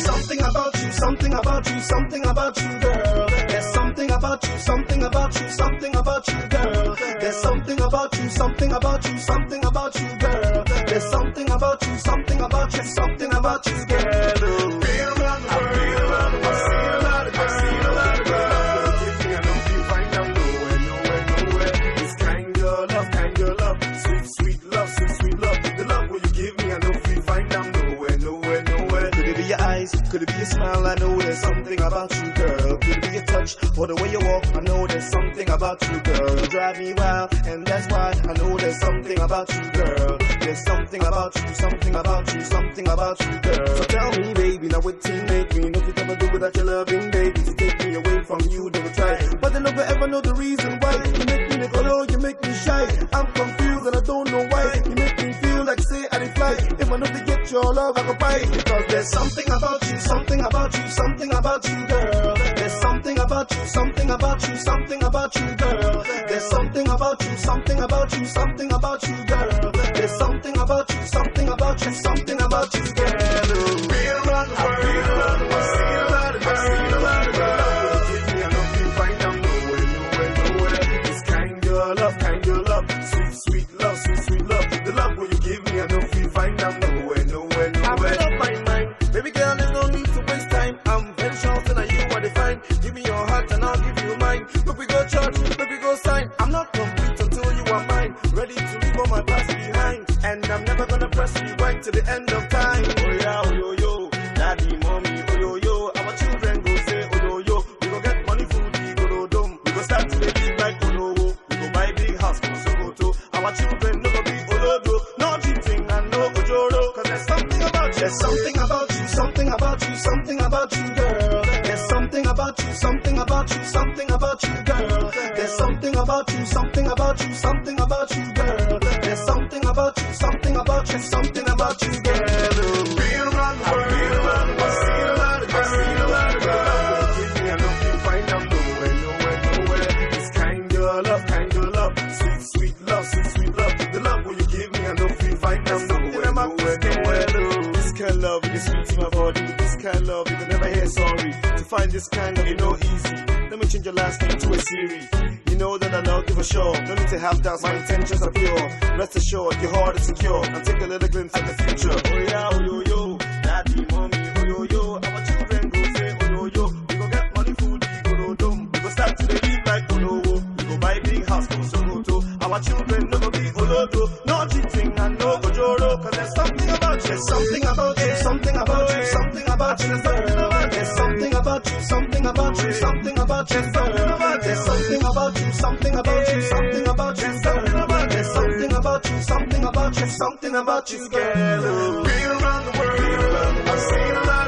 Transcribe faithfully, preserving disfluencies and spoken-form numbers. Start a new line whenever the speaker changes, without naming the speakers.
something about you, something about you, something about you, girl. There's something about you, something about you, something about you, girl. There's something about you, something about you, something about you, girl. There's something about you, something about you, something about you, girl. Been around the world, I've been around the world, I've seen a lot of girls, I've seen a lot of girls. Give me, I know you find out nowhere, nowhere, nowhere. This kind of love, kind of love, sweet, sweet love, sweet, sweet love. The love will you give me, I know you find out nowhere, nowhere, nowhere. Could it be your eyes? Could it be your smile? I know there's something about you, girl. Could it be your touch or the way you walk? I know there's something about you, girl. You drive me wild, and that's why I know there's something about you, girl. There's something about you, something about you, something about you, girl. So tell me, baby, now what team make me? Nothing ever do without your loving, baby. To take me away from you, they will try, but they never ever know the reason why. You make me look low, you make me shy. I'm confused and I don't know why. You make me feel like say I didn't fly. If I know to get your love, I could buy it. Because there's something about you, something about you, something about you, girl. There's something about you, something about you, something about you, girl. There's something about you, something about you, something about you, girl. There's something about you, something about you, something about you, girl. Been around the world, been around the world, seen a lot of girls, seen a lot of girls. Give me, I know you find out nowhere, nowhere, nowhere. This kind of love, kind of love, sweet, sweet love, sweet, sweet love. The love will you give me, I know you find out nowhere, nowhere, nowhere. I've made up my mind, baby girl, there's no need to waste time. I'm very sure that you are defined. Give me your heart and I'll give you mine. Look, we go church, look, we go sign. I'm not complete until you are mine. Ready to leave all my past behind, and I'm never gonna press rewind to the end of time. Oh yeah, oh yo yo, daddy, mommy, oh yo yo. Our children go say oh yo yo. We go get money, food, we go do dum. We go start to live like oh no. We go buy big house for Sokoto. Our children no go be olodo, no cheating and no ojoro. Cause there's something about you, there's something about you, something about you, something about you, girl. There's something about you, something about you, something about you, girl. There's something about you, something about you, something about you, girl. There's something about you, something about you, something about you, girl. Been around the world, been around the world, seen a lot of girls, seen a lot of girls. Give me, I know you find out nowhere, nowhere, nowhere. This kind of love, kind of love, sweet, sweet love, sweet, sweet love. The love will you give me, I know you find out nowhere, nowhere, nowhere. This kind of love is sweet to my body. This kind of love, you can never hear sorry. To find this kind of, you know, easy. Let me change your last name to a Siri. You know that I love you for sure. No need to have doubts, my intentions are pure. Rest assured, your heart is secure. Now take a little glimpse at the future. Oh yeah, oh yo yo, daddy, mommy, oh yo yo. Our children go say oh yo yo. We go get money, food, we go do dum. We go start to live like oh no. We go buy big house for Sokoto. Our children never be olodo, no cheating and no ojoro. Cause there's something about you, there's something about you, something about you, something about you, there's something about you, something about you, something about you, there's something about you, something about you, something about you, there's something about you, something about you, something about you, girl. Been around the world, I've seen a lot.